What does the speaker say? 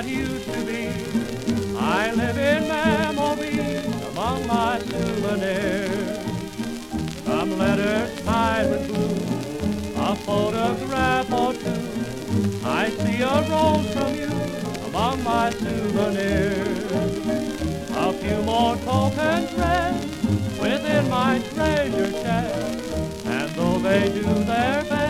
that used to be. I live in memories among my souvenirs. Some letters tied with glue, a photograph or two. I see a rose from you among my souvenirs. A few more tokens rest within my treasure chest, and though they do their best